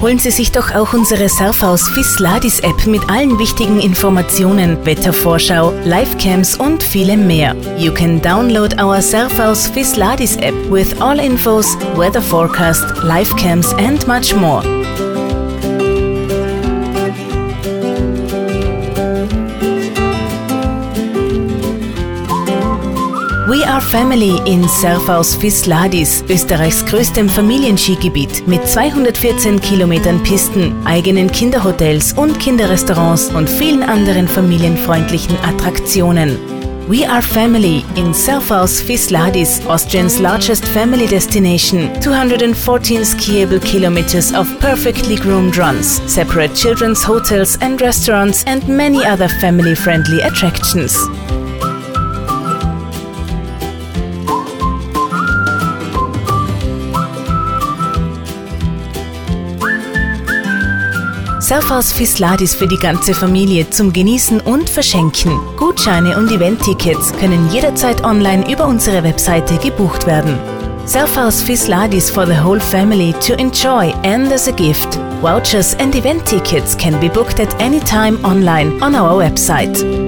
Holen Sie sich doch auch unsere Surfhaus Fisladis App mit allen wichtigen Informationen, Wettervorschau, Livecams und vielem mehr. You can download our Surfhaus Fisladis App with all infos, weather forecast, livecams and much more. We are Family in Surfhaus Fisladis, Österreichs größtem Familienskigebiet mit 214 Kilometern Pisten, eigenen Kinderhotels und Kinderrestaurants und vielen anderen familienfreundlichen Attraktionen. We are Family in Surfhaus Fisladis, Austrian's largest family destination, 214 skiable kilometers of perfectly groomed runs, separate children's hotels and restaurants and many other family-friendly attractions. Surfhaus Fisladis für die ganze Familie zum Genießen und Verschenken. Gutscheine und Event-Tickets können jederzeit online über unsere Webseite gebucht werden. Surfhaus Fisladis for the whole family to enjoy and as a gift. Vouchers and event tickets can be booked at any time online on our website.